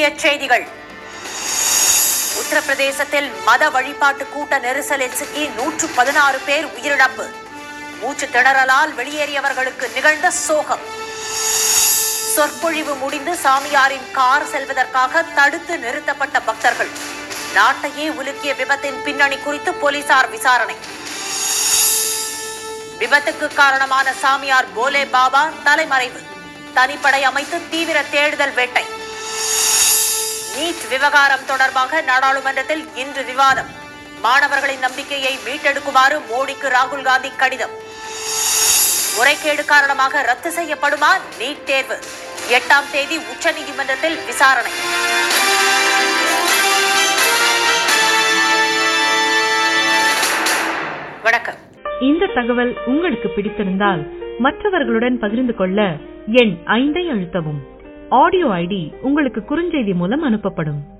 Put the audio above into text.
முக்கிய செய்திகள். உத்தரப்பிரதேசத்தில் மத வழிபாட்டு கூட்ட நெரிசலில் சிக்கி 116 பேர் உயிரிழப்பு. மூச்சு திணறலால் வெளியேறியவர்களுக்கு நிகழ்ந்த சோகம். சொற்பொழிவு முடிந்து சாமியாரின் கார் செல்வதற்காக தடுத்து நிறுத்தப்பட்ட பக்தர்கள். நாட்டையே உலுக்கிய விபத்தின் பின்னணி குறித்து போலீசார் விசாரணை. விபத்துக்கு காரணமான சாமியார் போலே பாபா தலைமறைவு. தனிப்படை அமைத்து தீவிர தேடுதல் வேட்டை. நீட் விவகாரம் தொடர்பாக நாடாளுமன்றத்தில் இன்று விவாதம். மாணவர்களின் நம்பிக்கையை மீட்டெடுக்குமாறு மோடிக்கு ராகுல் காந்தி கடிதம். முறைகேடு காரணமாக ரத்து செய்யப்படுமா நீட் தேர்வு? 8ஆம் தேதி உச்சநீதிமன்றத்தில் விசாரணை. வணக்கம். இந்த தகவல் உங்களுக்கு பிடித்திருந்தால் மற்றவர்களுடன் பகிர்ந்து கொள்ள எண் 5 அழுத்தவும். ஆடியோ ஐடி உங்களுக்கு குறுஞ்செய்தி மூலம் அனுப்பப்படும்.